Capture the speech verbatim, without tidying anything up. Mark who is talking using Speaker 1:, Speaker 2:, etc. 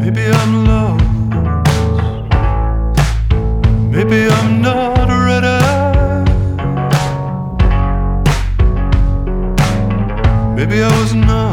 Speaker 1: Maybe I'm lost. Maybe I'm not ready. Maybe I was not.